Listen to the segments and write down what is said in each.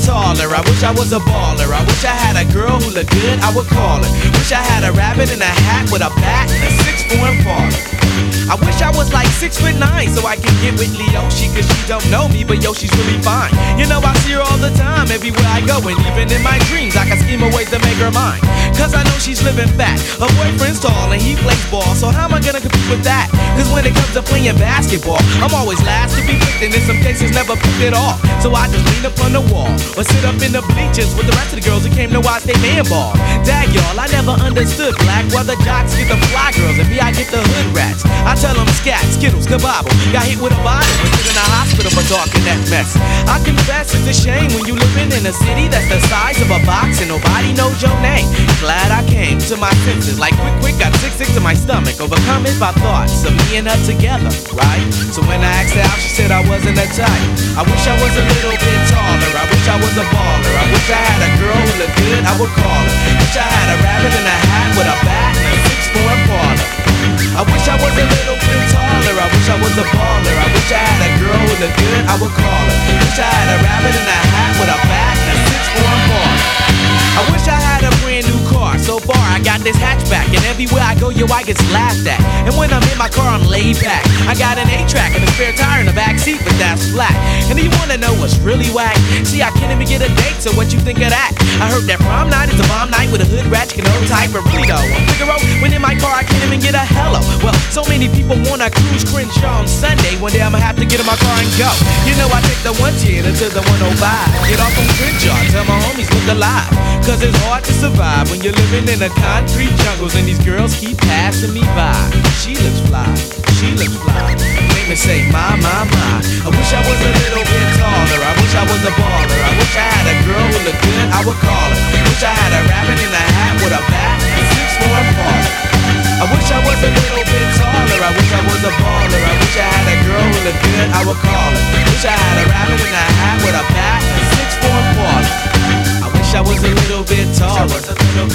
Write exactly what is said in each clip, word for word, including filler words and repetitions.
taller. I wish I was a baller. I wish I had a girl who looked good, I would call her. Wish I had a rabbit in a hat with a bat and a six-form parlor. I wish I was like six foot nine so I can get with Leoshi, cause she don't know me, but yo, she's really fine. You know I see her all the time, everywhere I go, and even in my dreams I can scheme a ways to make her mine. Cause I know she's living fat, her boyfriend's tall and he plays ball, so how am I gonna compete with that? Cause when it comes to playing basketball, I'm always last to be picked, and in some cases never picked at all. So I just lean up on the wall, or sit up in the bleachers with the rest of the girls who came to watch they man ball. Dag y'all, I never understood black, why the jocks get the fly girls and me I get the hood rats. I tell them scat, skittles, kabobble, got hit with a bottle and put in a hospital for talking that mess. I confess it's a shame when you living in a city that's the size of a box and nobody knows your name. Glad I came to my senses, like quick quick got sick sick to my stomach, overcome it by thoughts of me and her together, right? So when I asked her out, she said I wasn't a type. I wish I was a little bit taller, I wish I was a baller, I wish I had a girl who looked good, I would call her. Wish I had a rabbit in a hat with a bat and a six-form parlor. I wish I was a little bit taller, I wish I was a baller, I wish I had a girl who looked good, I would call her. Wish I had a rabbit in a hat with a bat and a six-form parlor. I wish I had a brand new car, so far I got this hatchback, and everywhere I go, yo, I get laughed at. And when I'm in my car, I'm laid back. I got an eight-track and a spare tire in the back seat, but that's flat. And do you wanna know what's really whack? See, I can't even get a date, so what you think of that? I heard that prom night is a bomb night with a hood rat, you can hold tight, but really though, I'm Figaro, when in my car, I can't even get a hello. Well, so many people wanna cruise Crenshaw on Sunday, one day I'ma have to get in my car and go. You know, I take the one ten to the one oh five, get off on Crenshaw, tell my homies look alive. Cause it's hard to survive when you're living in the concrete jungles and these girls keep passing me by. She looks fly, she looks fly, make me say my, my, my. I wish I was a little bit taller, I wish I was a baller, I wish I had a girl who looked good, I would call her. Wish I had a rabbit in a hat with a bat and a six-form parlor. I wish I was a little bit taller, I wish I was a baller, I wish I had a girl who looked good, I would call her. Wish I had a rabbit in a hat with a bat and a six-form parlor. I wish I was a little bit taller, I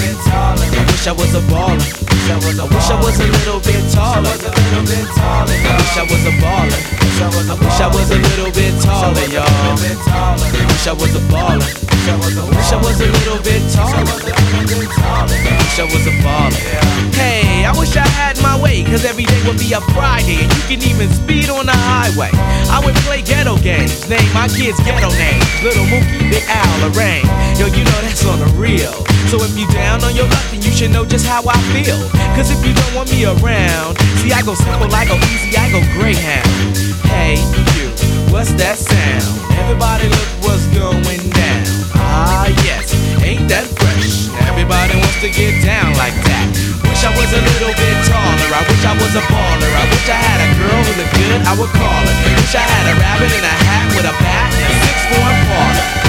wish I was a baller, I wish I was a little bit taller, I wish I was a baller, I wish I was a little bit taller, y'all. I wish I was a baller, I wish I was a little bit taller, I wish I was a baller. Hey, I wish I had my way, cause every day would be a Friday and you can even speed on the highway. I would play ghetto games, name my kids ghetto names, Little Mookie, Big Al, Lorraine. Yo, you know that's on the real. So if you down on your luck, then you should know just how I feel. Cause if you don't want me around, see I go simple, I go easy, I go Greyhound. Hey, you, what's that sound? Everybody look what's going down. Ah yes, ain't that fresh? Everybody wants to get down like that. Wish I was a little bit taller, I wish I was a baller, I wish I had a girl who looked good, I would call her. Wish I had a rabbit in a hat with a bat and a six-form parlor.